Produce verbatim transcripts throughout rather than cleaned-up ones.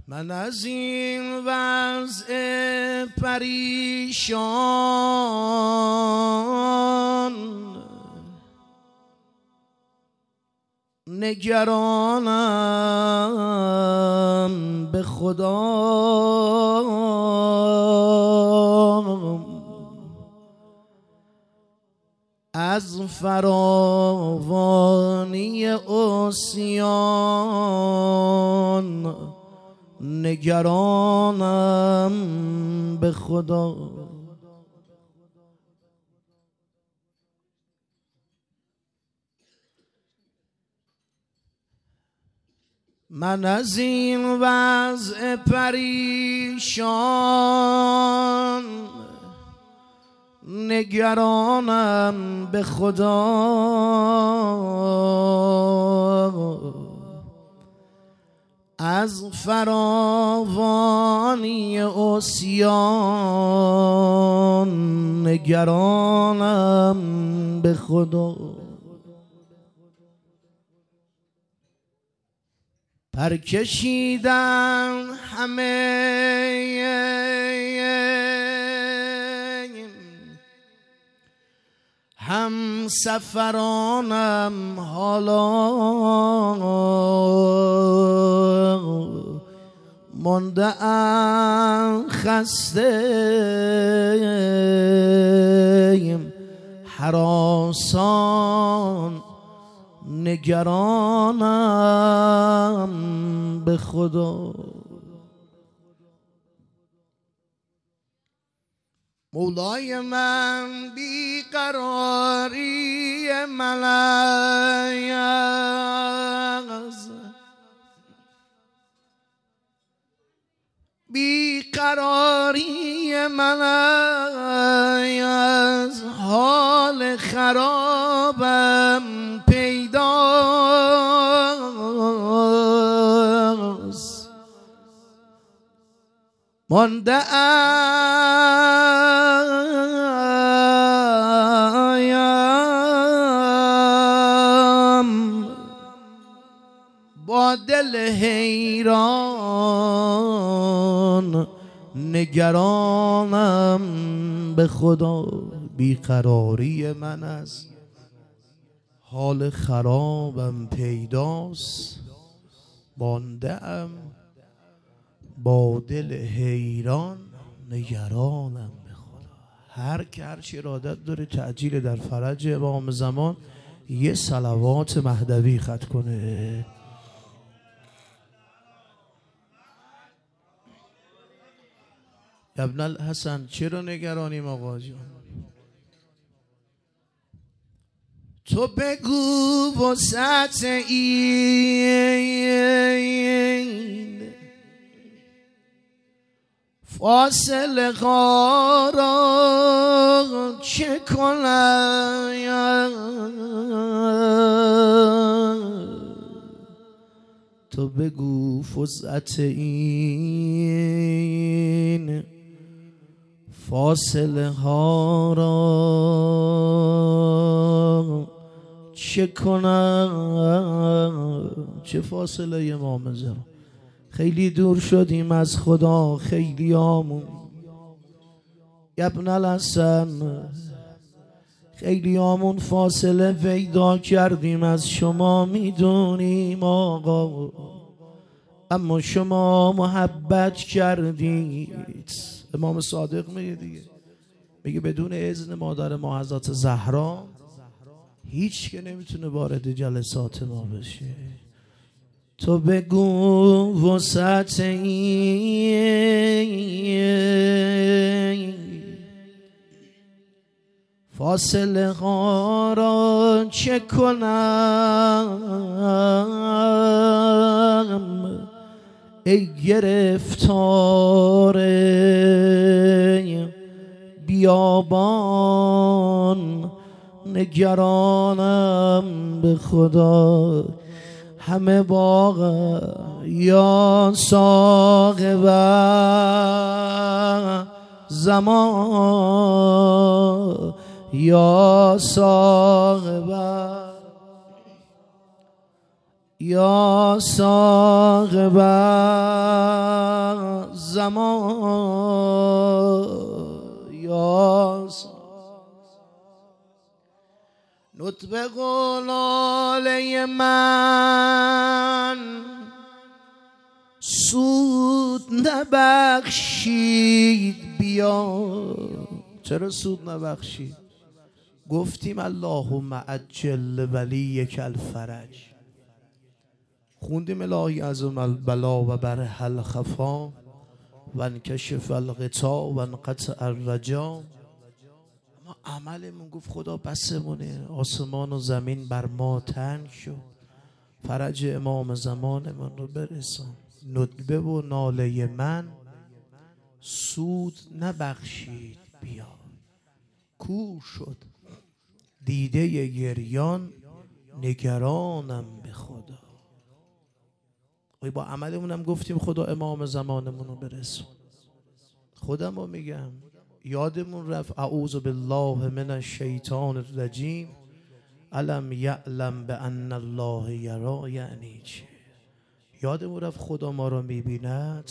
من از این وضع پریشان نگرانم به خدا، از فراوانی عصیان نگرانم به خدا. من از این وضع پریشان نگرانم به خدا، از فراوانی عصیان نگرانم به خدا. پر کشیدن همه هم سفرانم حالا، مانده ام خسته هراسان نگرانم به خدا. مولای من بیقراری من از بیقراری من از حال خرابم پیداست، مانده ام با دل حیران نگرانم به خدا. بیقراری من از حال خرابم پیداست، مانده ام با دل حیران نگرانم به خدا. هر که هرچی ارادت داره تعجیل در فرج امام زمان یه صلوات مهدوی ختم کنه. ابن الحسن چرا نگرانیم آقا جان؟ تو بگو وسعت این فاصله ها را چه کنم؟ تو بگو وسعت این فاصله ها را چه کنم؟ چه فاصله امام زمان؟ خیلی دور شدیم از خدا، خیلی آمون ابن الحسن، خیلی آمون فاصله پیدا کردیم از شما، میدونیم آقا، اما شما محبت کردید. امام صادق میگه دیگه، میگه بدون اذن مادر ما حضرت زهرا هیچ که نمیتونه وارد جلسات ما بشه. تو بگو وسعت این فاصله ها را چه کنم؟ ای گرفتار بیابان نگرانم به خدا. همه باغ یا صاحب زمان یا صاحب یا صاحب زمان، یا نطق قلاله من سود نبخشید بیا. چرا سود نبخشید؟ گفتیم اللهم عجل ولیک الفرج، خوندیم الهی عظم البلا و برح الخفا و انکشف الغطا و انقطع الرجا. اما عملمون گفت خدا بسمونه، آسمان و زمین بر ما تنگ شد، فرج امام زمانمون رو برسان. ندبه و ناله من سود نبخشید بیا. کور شد دیده گریان، نگرانم به خدا. و با عملمونم گفتیم خدا امام زمانمون رو برسون. خودم رو میگم یادمون رفت اعوذ بالله من الشیطان الرجیم، الم یعلم بان الله یرا. یعنی چه؟ یادمون رفت خدا ما رو میبیند.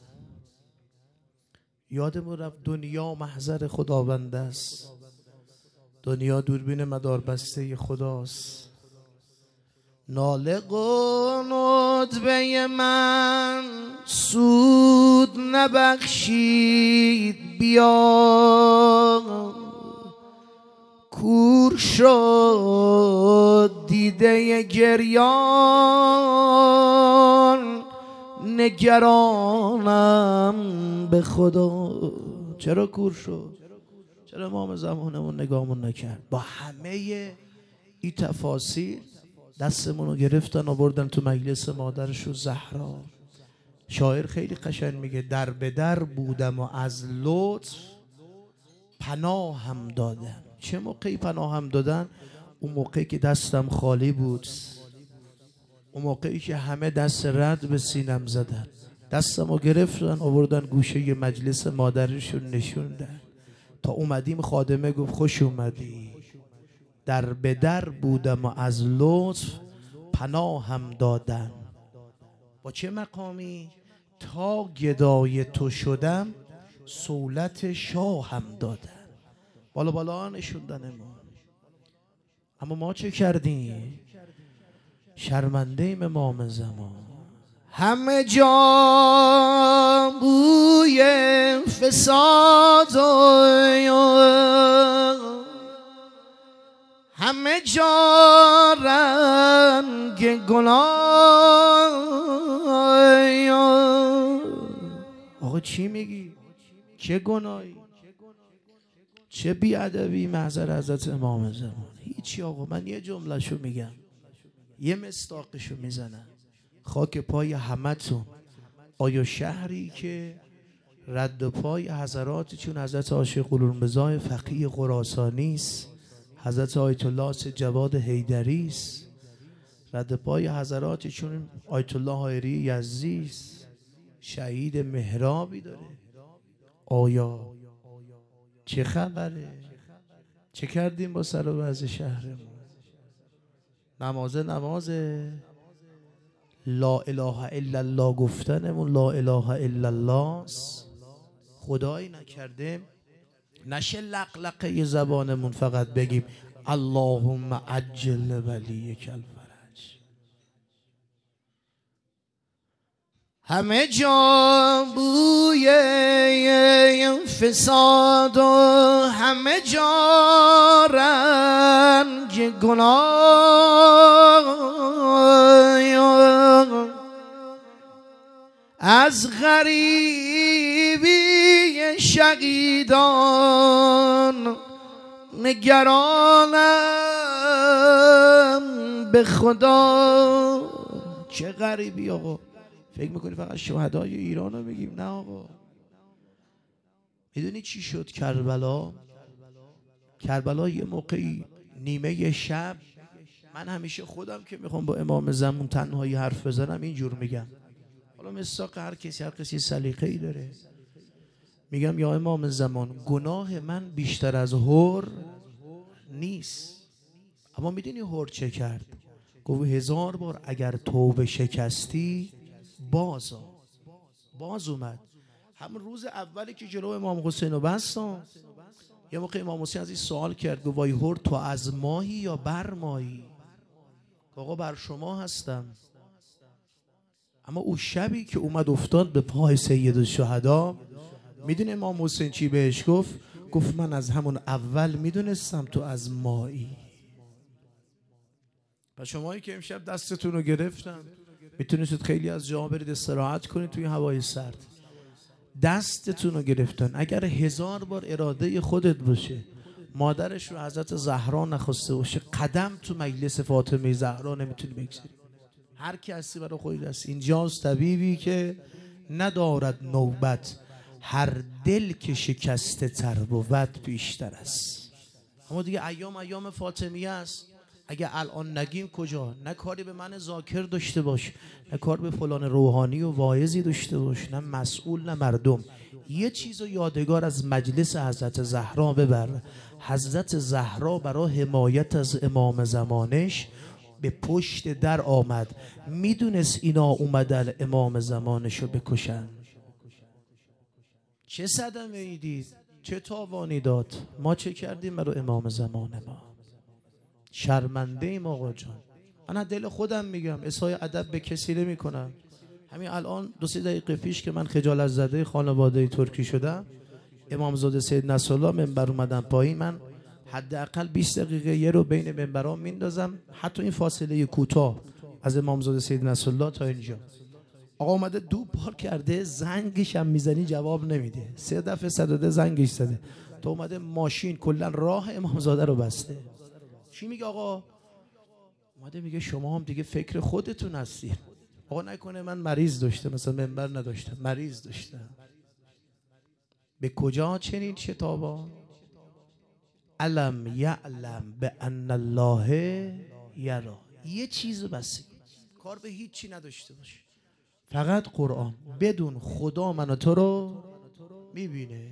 یادمون رفت دنیا محضر خداوند است، دنیا دوربین مدار بسته خداست. ناله و ندبه من سود نبخشید بیا. کور شد دیده گریان، نگرانم به خدا. چرا کور شد؟ چرا امام زمانمون نگاهمون نکرد؟ با همه این تفاصیل دستمون رو گرفتن آوردن تو مجلس مادرش و زهرا. شاعر خیلی قشنگ میگه در به در بودم و از لطف پناه هم دادم. چه موقعی پناه هم دادن؟ اون موقعی که دستم خالی بود، اون موقعی که همه دست رد به سینم زدن، دستم رو گرفتن آوردن گوشه مجلس مادرشون نشوندن. تا اومدیم خادمه گفت خوش اومدی. در به در بودم و از لطف پناه هم دادن. با چه مقامی؟ تا گدای تو شدم سولت شاه هم دادن. بالا بالا نشوندن ما. اما ما چه کردیم؟ شرمنده امام زمان. همه جا بوی فساد و همه جا رنگ گناه. آقا چی میگی؟ چه گناهی؟ چه بیادبی محضر حضرت امام زمان؟ هیچی آقا. من یه جملهشو میگم، یه مصداقشو میزنم. خاک پای همتون. آیا شهری که رد پای حضراتی چون حضرت عاشق قلونبزای فقیه خراسانی است، حضرت آیت الله جواد حیدری است، رد پای حضراتی چون آیت الله حایری یزدی است، شهید محرابی داره؟ آیا چه خبره؟ چه کردیم با سر و وضع شهرمون؟ نمازه نمازه، لا اله الا الله گفتنمون لا اله الا الله است. خدایی نکرده نشه لقلقه زبانمون فقط بگیم اللهم عجل ولیک الفرج. همه جا بوی فساد و همه جا رنگ گناه. از غریبی شقیدان نگرانم به خدا. چه غریبی آقا؟ فکر میکنی فقط شهدای ایران رو میگیم؟ نه آقا. میدونی چی شد کربلا؟ کربلا یه موقعی نیمه شب، من همیشه خودم که میخوام با امام زمان تنهایی حرف بزنم اینجور میگم، حالا مصداق هر کسی هر کسی سلیقه‌ای داره. میگم یا امام زمان گناه من بیشتر از هور نیست. اما میدونی هور چه کرد؟ گفت هزار بار اگر توبه شکستی باز باز اومد. همون روز اولی که جلو امام حسین رو بستم، یه موقع امام حسین از این سوال کرد، گفت وای هور تو از ماهی یا بر ماهی؟ آقا بر شما هستم. اما او شبی که اومد افتاد به پای سید الشهدا، میدونه امام حسین چی بهش گفت؟ گفت من از همون اول میدونستم تو از مایی. و شمایی که امشب دستتون رو گرفتم، میتونید خیلی از جاها برید استراحت کنید توی هوای سرد. دستتون رو گرفتن. اگر هزار بار اراده خودت باشه، مادرش رو حضرت زهرا نخواسته باشه، قدم تو مجلس فاطمه زهرا نمیتونی بگذاری. هر کسی برای خودت هست. اینجاست طبیبی که ندارد نوبت، هر دل که شکسته تر بود بیشتر است. اما دیگه ایام ایام فاطمیه است. اگه الان نگیم کجا؟ نه کاری به من ذاکر داشته باش، نه کار به فلان روحانی و واعظی داشته باش، نه مسئول نه مردم. یه چیزو یادگار از مجلس حضرت زهرا ببر. حضرت زهرا برای حمایت از امام زمانش به پشت در آمد. میدونست اینا اومدن امام زمانشو بکشن. چه صدمه ای دید؟ چه تاوانی داد؟ ما چه کردیم برای امام زمان ما؟ شرمنده ایم آقا جان. من دل خودم میگم، اسای ادب به کسی نمی کنم. همین الان دو سه دقیقه پیش که من خجالت زده خانواده ترکی شدم، امامزاده سید نصرالله منبر اومدن پایین، من حداقل بیست دقیقه یه رو بین منبرام میندازم، حتی این فاصله کوتاه از امامزاده سید نصرالله تا اینجا. آقا اومده دو بار کرده، زنگش هم میزنی جواب نمیده، سه دفعه صداده زنگش زده، تو اومده ماشین کلا راه امامزاده رو بسته. چی میگه آقا؟ اومده میگه شما هم دیگه فکر خودتون هستید. آقا نکنه من مریض داشتم، مثلا منبر نداشتم، مریض داشتم. به کجا چنین شتابا؟ علم یعلم به ان الله یرا. یه چیز بس، کار به هیچی نداشته باش، فقط قرآن. بدون خدا من و تو رو میبینه.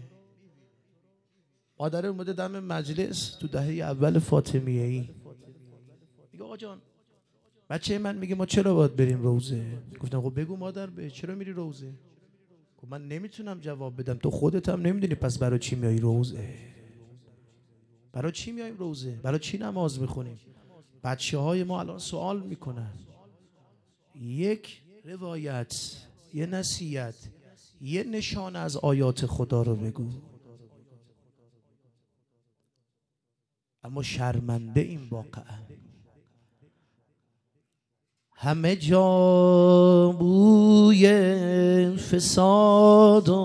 مادر اومده دم مجلس تو دهه اول فاطمیه ای، میگه آقا جان بچه من میگه ما چرا باید بریم روزه؟ گفتم خب بگو مادر به چرا میری روزه؟ گفت من نمیتونم جواب بدم، تو خودت هم نمیدونی پس برای چی میای روزه؟ برای چی میایم روزه؟ برای چی نماز میخونیم؟ بچه های ما الان سوال میکنن. یک روایت، یه نصیحت، یه نشانه از آیات خدا رو بگو. اما شرمنده این واقعا. همه جا بوی فساد و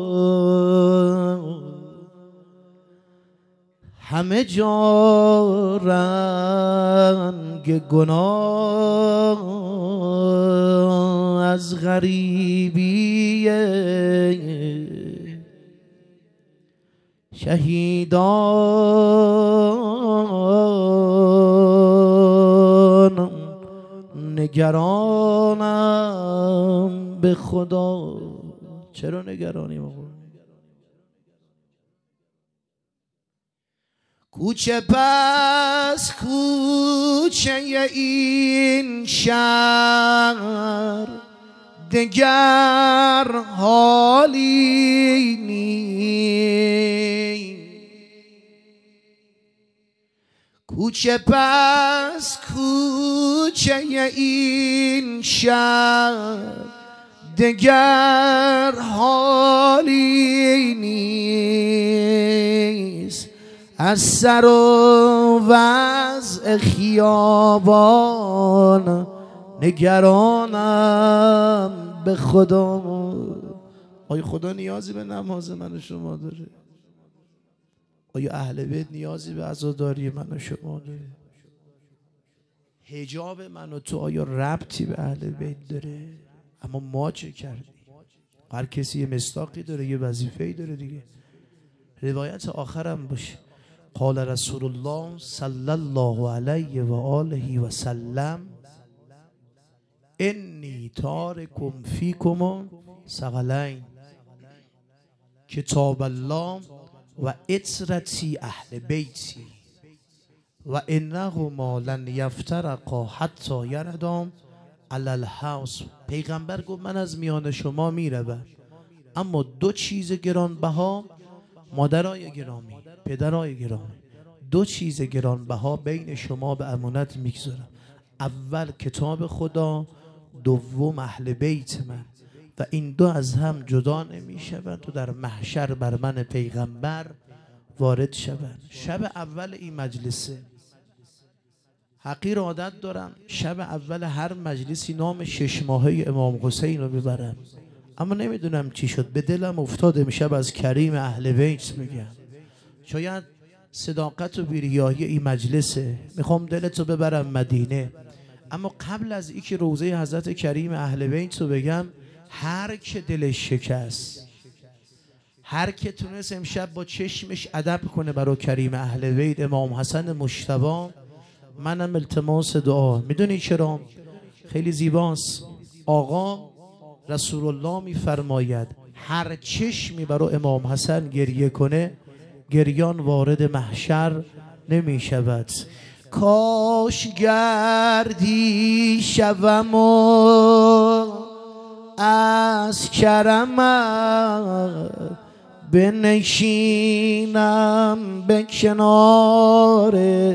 همه جا رنگ گناه از غریبی شهیدان نگرانم به خدا. چرا نگرانیم آقا؟ کوچه پس کوچه این شهر دگر حالی نیست. کوچه پس کوچه این شهر دگر حالی نیست. از سر و وضع خیابان نگرانم به خدا. آیا خدا نیازی به نماز من و شما داره؟ آیا اهل بیت نیازی به عزاداری من و شما داره؟ حجاب من و تو آیا ربطی به اهل بیت داره؟ اما ما چه کردیم؟ هر کسی یه مصداقی داره، یه وظیفه‌ای داره دیگه. روایت آخرم باشه، قال رسول الله صلی الله علیه و آله و سلم انی تارکم فیکم ثقلین کتاب الله و اطرتی اهل بیتی. و انهما لن یفترقا حتی یردا علی الحوض. پیغمبر گفت من از میان شما میروم، اما دو چیز گرانبها، مادرای گرامی، پدرای گرامی، دو چیز گرانبها بین شما به امانت میگذارم. اول کتاب خدا، دوم اهل بیت من، و این دو از هم جدا نمیشوند و در محشر بر من پیغمبر وارد شوند. شب اول این مجلسه حقیر عادت دارم شب اول هر مجلسی نام شش ماهه امام حسین رو ببرم، اما نمیدونم چی شد به دلم افتاد امشب از کریم اهل بیت میگم. شاید صداقت و بیریاهی این مجلسه، میخوام دلتو ببرم مدینه. اما قبل از اینکه روضه حضرت کریم اهل بیت رو بگم، هر که دلش شکست، هر که تونست امشب با چشمش ادب کنه برای کریم اهل بیت امام حسن مجتبی، منم التماس دعا. میدونی چرا؟ خیلی زیباست. آقا رسول الله میفرماید هر چشمی برای امام حسن گریه کنه، گریان وارد محشر نمی شود. کاش گردی شوم و از کرمت بنشینم به کنار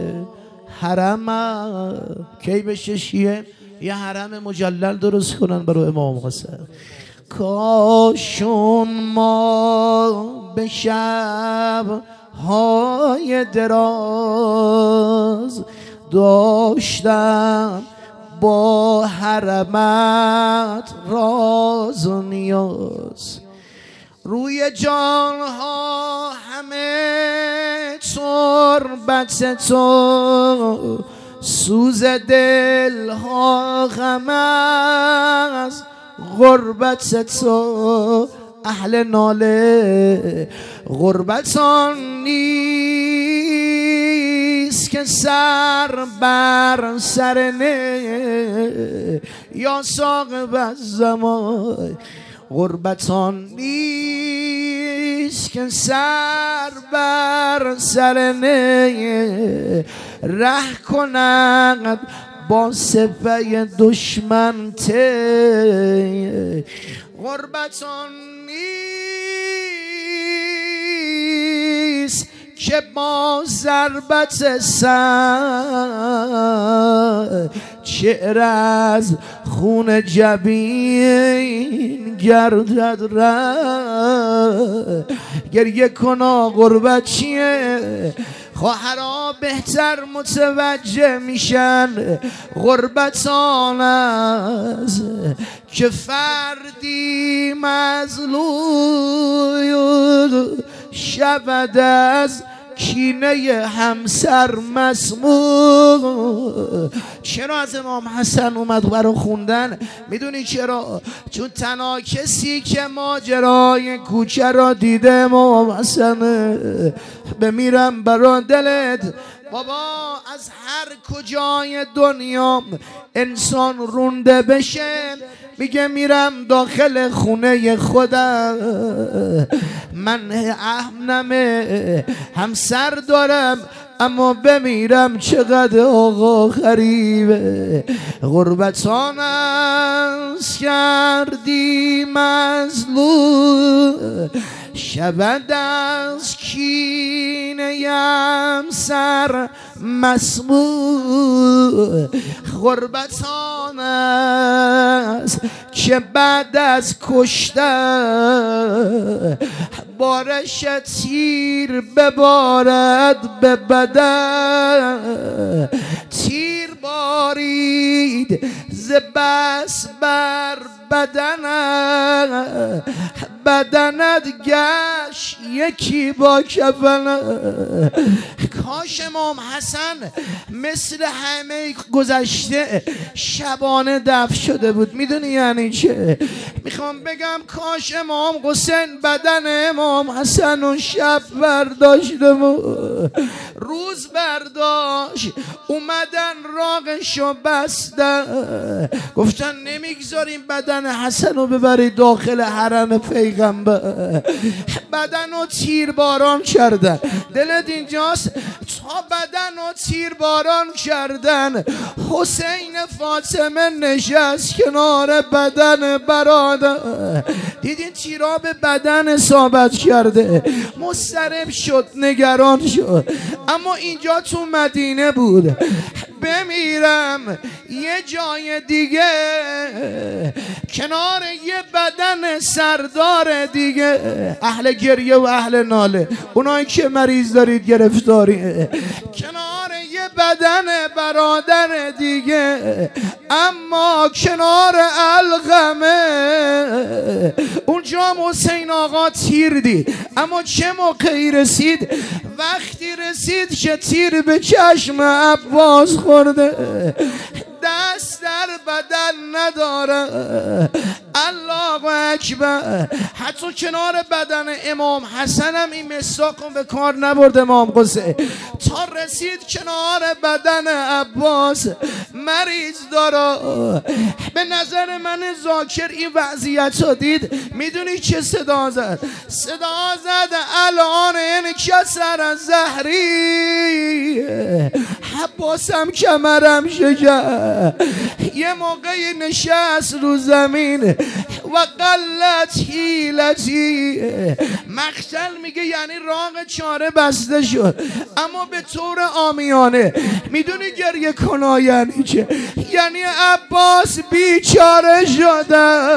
حرمت. کی بشه شیعه یه حرم مجلل درست کنن برای امام حسین. کاشون ما به شب های دراز داشتم با حرمت راز و نیاز. روی جانها همه تربت تو، سوز دلها غم از غربت تو. اهل ناله غربتان نیست که سر بر سر نه، یا ساقب الزمان. غربتان نیست که سر بر سر نه، ره کند با سپه دشمن ته. غربتان نیست که با ضربت سر شعر از خون جبین گردد ره. گریه کنا غربت چیه؟ خواهرها بهتر متوجه میشن غربتان از که فردی مظلوم شود از کینه همسر مسموم. چرا از امام حسن اومد برای خوندن؟ میدونی چرا؟ چون تنها کسی که ماجرای کوچه را دیده امام حسن. بمیرم برای دلت بابا، از هر کجای دنیا انسان رونده بشه میگه میرم داخل خونه خودم. من اهمنمه همسر دارم اما بمیرم چقدر آقا غریبه. غربتان از کردی مظلوم شود از کینه همسر مسموم. غربتان است که بعد از کشتن بارش تیر ببارد به بدن. تیر بارید ز بس بر بدنت، بدنت گشت یکی با کفن. کاش امام حسن مثل همه گذشته شبانه دفن شده بود. میدونی یعنی چه؟ میخوام بگم کاش امام حسین بدن امام حسن و شب برداشته بود، روز برداشت اومدن راقشو بستن، گفتن نمیگذاریم بدن حسن رو ببرید داخل حرم پیغمبر. بدن رو تیرباران کردن. دلت اینجاست؟ تا بدن و تیر باران کردن. حسین فاطمه نشست کنار بدن برادر، دیدین تیرا به بدن اصابت کرده، مضطرب شد، نگران شد. اما اینجا تو مدینه بود. بمیرم یه جای دیگه کنار یه بدن سردار دیگه. اهل گریه و اهل ناله، اونایی که مریض دارید گرفتاری، کنار یه بدن برادر دیگه. اما کنار القمه اونجا حسین آقا تیر دید. اما چه موقعی رسید؟ وقتی رسید که تیر به چشم عباس خورده، دست در بدن نداره. الله اکبر. حتی کنار بدن امام حسن هم این مساق به کار نبرد امام حسین، تا رسید کنار بدن عباس مریض داره. به نظر من ذاکر این وضعیت رو دید، میدونی چه صدا زد؟ صدا زد الان انکسر از زهری، عباسم کمرم شکر. یه موقعی نشست رو زمین و قلت حیلتی. مقتل میگه یعنی راق چاره بسته شد. اما به طور عامیانه میدونی گریه کنا یعنی چه؟ یعنی عباس بیچاره شده.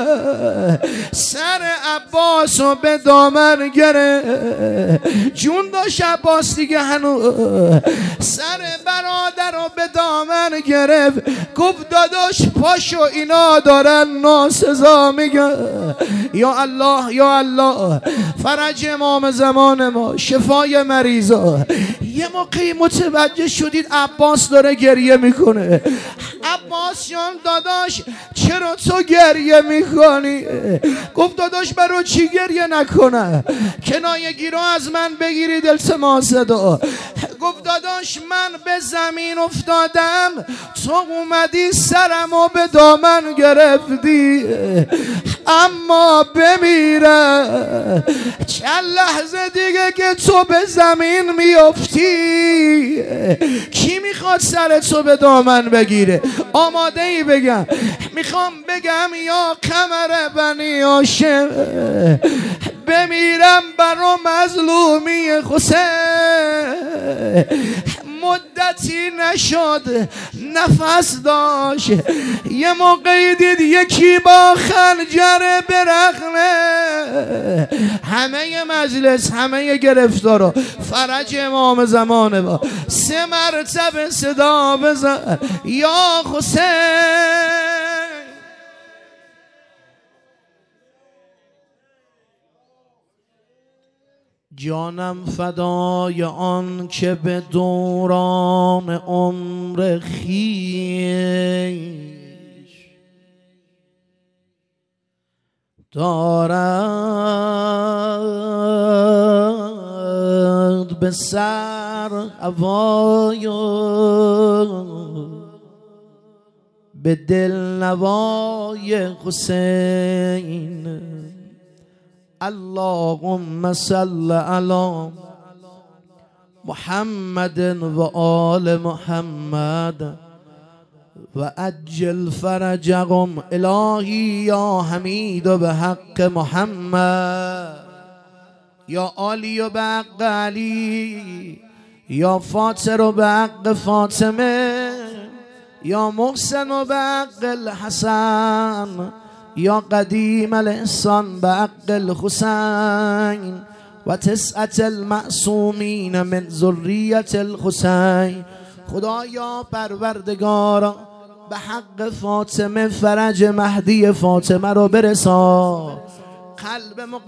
سر عباس رو به دامن گره، جون داشت عباس دیگه هنو. سر برادر رو به دامن گرفت، گفت داداش پاشو، اینا دارن ناسزا میگن. یا الله یا الله، فرج امام زمان ما، شفای مریضا. یه موقعی متوجه شدید عباس داره گریه میکنه. عباس جان داداش چرا تو گریه میکنی؟ گفت داداش برای چی گریه نکنه؟ کنایه گیرا از من بگیرید التماس دعا. گفت داداش من به زمین افتادم، تو اومدی سرمو به دامن گرفتی. اما بمیرم چند لحظه دیگه که تو به زمین میافتی، کی میخواد سر تو به دامن بگیره؟ آماده ای بگم؟ میخوام بگم یا قمر بنی هاشم، بمیرم برا مظلومی حسین. مدتی نشد نفس داشت، یه موقعی دید یکی با خنجر برخنه. همه مجلس، همه گرفتارا، فرج امام زمانه با سه مرتبه صدا بزن یا حسین. جانم فدای آن که به دوران عمر خویش دارد به سر هوای به دل نوای حسین. اللهم صل علی محمد و آل محمد و عجل فرجهم. الهی یا حمید و به حق محمد، یا علی و به حق علی، یا فاطر و به حق فاطمه، یا محسن و به حق الحسن، یا قدیم الاحسان به حق الحسین و تسعة المعصومین من ذریت الحسین. خدایا پروردگارا به حق فاطمه فرج مهدی فاطمه رو برسان. قلب